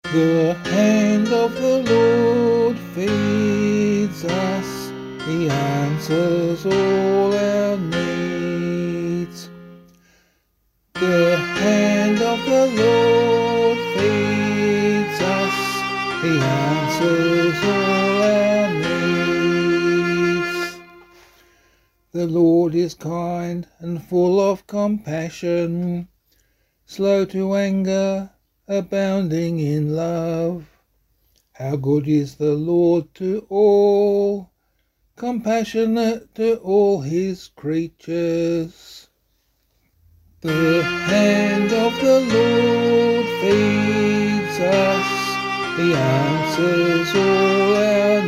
The hand of the Lord feeds us, He answers all our needs. The hand of the Lord feeds us, He answers all our needs. The Lord is kind and full of compassion, slow to anger, abounding in love. How good is the Lord to all, compassionate to all His creatures. The hand of the Lord feeds us, He answers all our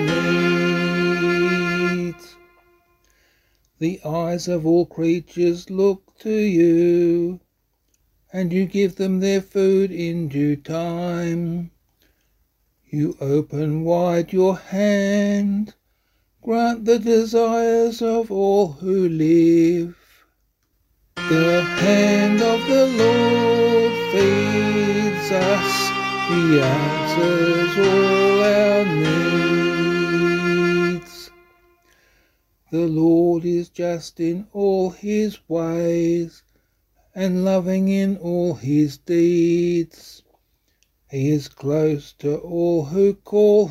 needs. The eyes of all creatures look to you, and you give them their food in due time. You open wide your hand, grant the desires of all who live. The hand of the Lord feeds us, He answers all our needs. The Lord is just in all His ways, and loving in all His deeds. He is close to all who call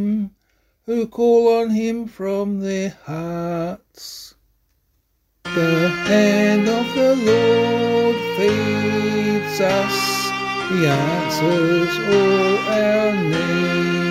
on Him from their hearts. The hand of the Lord feeds us, He answers all our needs.